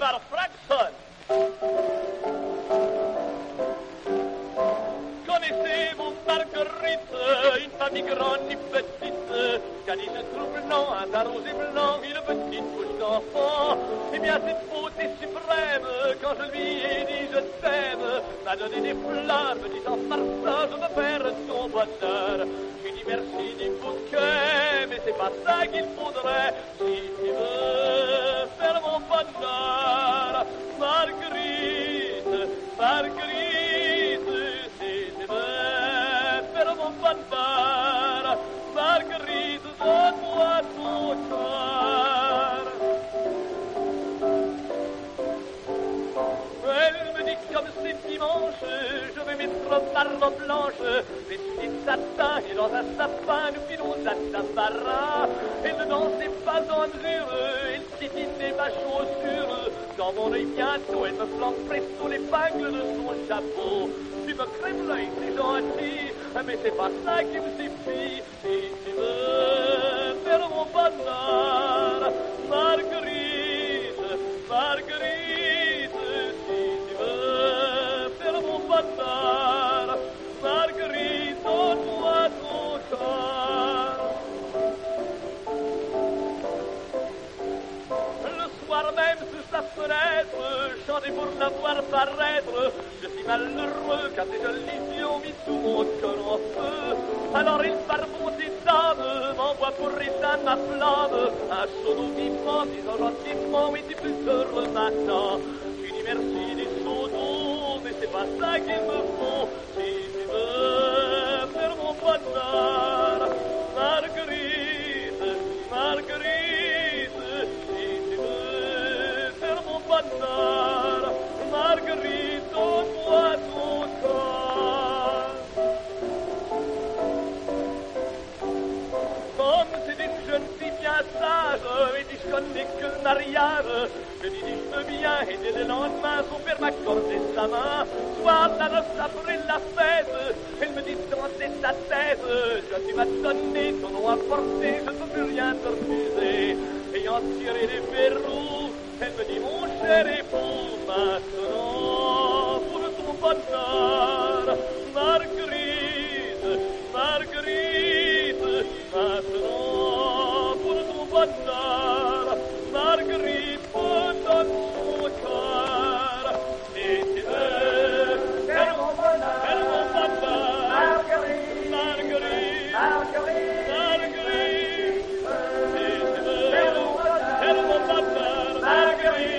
par Fraxon. Connaissez-vous Marguerite, une famille grande ni petite, qui a dit ce trouble blanc, un teint rose et blanc, une petite bouche d'enfant. Eh bien cette beauté suprême, quand je lui ai dit je t'aime, m'a donné des fleurs, me disant par ça je veux faire ton bonheur. J'ai dit merci du bouquet, mais c'est pas ça qu'il faudrait, si tu veux faire mon bonheur. Marguerite, Marguerite, si tu veux faire mon bonheur. Marguerite, donne-moi ton cœur. Elle me dit comme c'est dimanche, je vais mettre barbe blanche, vestée de satin et dans un sapin, nous filons à Sabara. Elle ne dansait pas en mesure, elle piétinait ma chaussure. Dans mon œil bientôt, elle me flanque presto l'épingle de son chapeau. Tu me crèves l'œil, c'est gentil, mais c'est pas ça qui me suffit. Si tu veux faire mon bonheur, Marguerite, Marguerite, si tu veux faire mon bonheur, Marguerite, donne-moi ton cœur. Le soir même sous sa fenêtre, chanter pour la voir paraître. Je suis malheureux car ces jolis yeux ont mis tout mon cœur en feu. Alors il par bonté d'âme m'envoie pour éteindre ma flamme un seau vivant, disant gentiment oui tu peux te maintenant. Je dis merci des seaux d'eau, mais c'est pas ça qu'il me faut. Si tu veux faire mon bonheur, Marguerite, Marguerite, si tu veux faire mon bonheur, Marguerite, donne-moi ton cœur. Comme c'est une jeune fille bien sage, et dit je connais que le mariage, je dis je veux bien, et dès le lendemain son père m'accordait sa main. Soir la noce après la fête, elle me dit danser ta tête. Tu m'as donné ton nom à porter, je ne peux plus rien te refuser. Ayant tiré les verrous, elle me dit mon cher époux, maintenant pour ton bonheur, Marguerite, Marguerite, maintenant pour ton bonheur, Marguerite, donne son cœur. Si tu veux faire mon bonheur, Marguerite, Marguerite, Marguerite, Marguerite, si tu veux faire mon bonheur, Marguerite.